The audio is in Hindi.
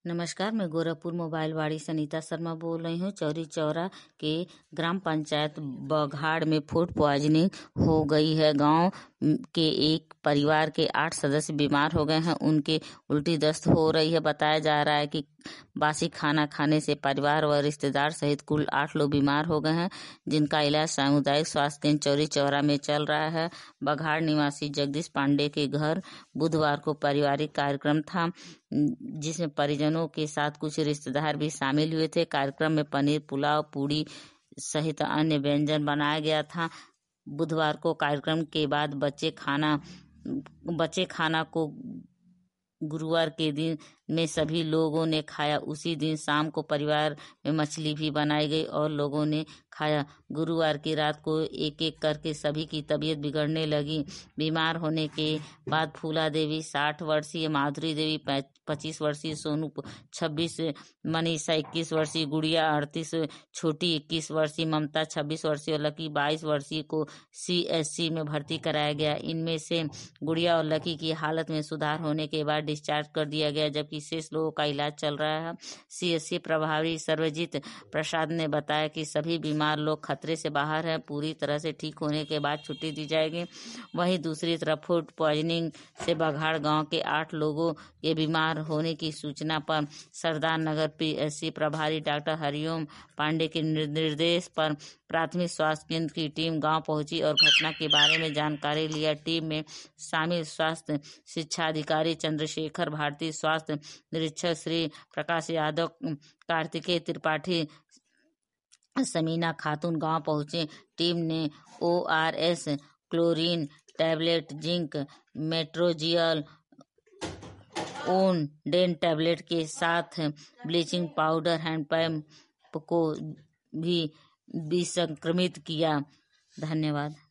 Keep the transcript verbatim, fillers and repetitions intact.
नमस्कार, मैं गोरखपुर मोबाइल वाड़ी सनीता शर्मा बोल रही हूँ। चौरी चौरा के ग्राम पंचायत बघाड़ में फूड पॉइजनिंग हो गई है। गांव के एक परिवार के आठ सदस्य बीमार हो गए हैं, उनके उल्टी दस्त हो रही है। बताया जा रहा है कि बासी खाना खाने से परिवार व रिश्तेदार सहित कुल आठ लोग बीमार हो गए हैं, जिनका इलाज सामुदायिक स्वास्थ्य केंद्र चौरी चौरा में चल रहा है। बघाड़ निवासी जगदीश पांडे के घर बुधवार को पारिवारिक कार्यक्रम था, जिसमें परिजनों के साथ कुछ रिश्तेदार भी शामिल हुए थे। कार्यक्रम में पनीर, पुलाव, पूड़ी सहित अन्य व्यंजन बनाया गया था। बुधवार को कार्यक्रम के बाद बच्चे खाना बच्चे खाना को गुरुवार के दिन में सभी लोगों ने खाया। उसी दिन शाम को परिवार में मछली भी बनाई गई और लोगों ने खाया। गुरुवार की रात को एक एक करके सभी की तबीयत बिगड़ने लगी। बीमार होने के बाद फूला देवी साठ वर्षीय, माधुरी देवी पच्चीस वर्षीय, सोनू छब्बीस, मनीषा इक्कीस वर्षीय, गुड़िया अड़तीस, छोटी इक्कीस वर्षीय, ममता छब्बीस वर्षीय और लकी बाईस वर्षीय को सी एस सी में भर्ती कराया गया। इनमें से गुड़िया और लकी की हालत में सुधार होने के बाद डिस्चार्ज कर दिया गया, जबकि शेष लोगों का इलाज चल रहा है। सी एस सी प्रभारी सर्वजीत प्रसाद ने बताया कि सभी बीमार लोग खतरे से बाहर हैं, पूरी तरह से ठीक होने के बाद छुट्टी दी जाएगी। वहीं दूसरी तरफ फूड पॉइजनिंग से बघाड़ गांव के आठ लोगों के बीमार होने की सूचना पर Sardar Nagar P S C प्रभारी डॉक्टर हरिओम पांडे के निर्देश पर प्राथमिक स्वास्थ्य केंद्र की टीम गांव पहुंची और घटना के बारे में जानकारी लिया। टीम में शामिल स्वास्थ्य शिक्षा अधिकारी चंद्रशेखर भारती, स्वास्थ्य निरीक्षक श्री प्रकाश यादव, कार्तिकेय त्रिपाठी, समीना खातून गांव पहुंचे। टीम ने O R S, chlorine tablet, zinc, मेट्रोजियल, ओन डेन टैबलेट के साथ ब्लीचिंग पाउडर, हैंडपैम्प को भी विसंक्रमित किया। धन्यवाद।